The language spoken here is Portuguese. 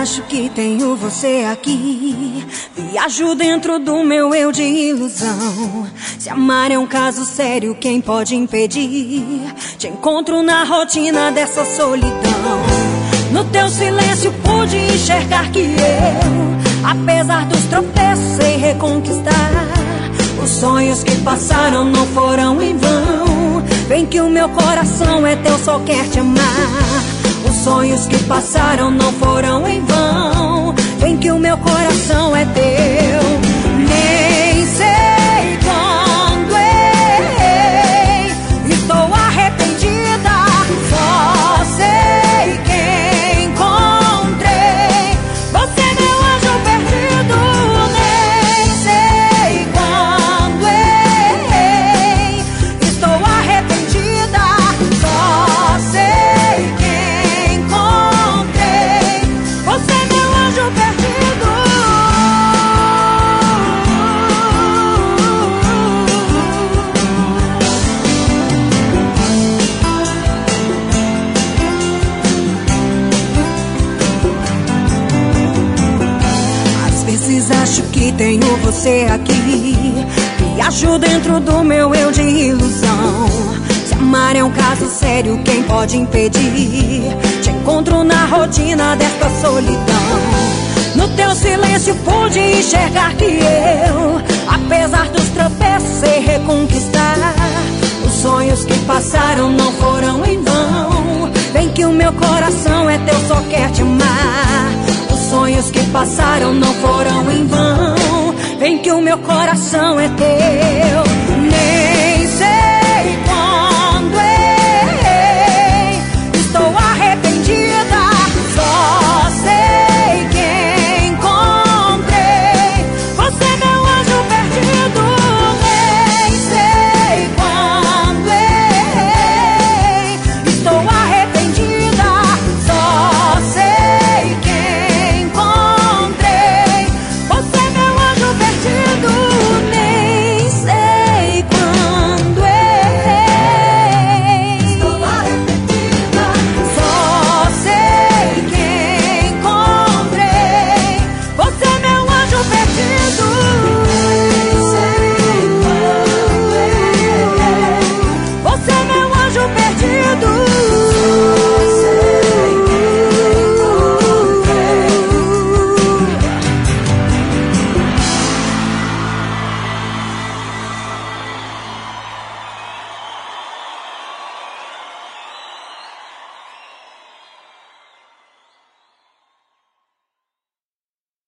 acho que tenho você aqui. Viajo dentro do meu eu de ilusão. Se amar é um caso sério, quem pode impedir? Te encontro na rotina dessa solidão. No teu silêncio pude enxergar que eu, apesar dos tropeços, sei reconquistar. Os sonhos que passaram não foram em vão. Vem que o meu coração é teu, só quer te amar. Os sonhos que passaram não foram em vão. Vem que o meu coração é teu. Nem sei quando errei, estou arrependida. Só sei que encontrei você, meu anjo perdido. Nem sei quando errei, estou arrependida. Só sei que encontrei você, meu anjo perdido. Às vezes acho que tenho você aqui. Viajo dentro do meu eu de ilusão. Se amar é um caso sério, quem pode impedir? Te encontro na rotina desta solidão. No teu silêncio pude enxergar que eu, apesar dos tropeços, sei reconquistar. Os sonhos que passaram não foram em vão. Vem que o meu coração é teu, só quer te amar. Os sonhos que passaram não foram em vão. Vem que o meu coração é teu.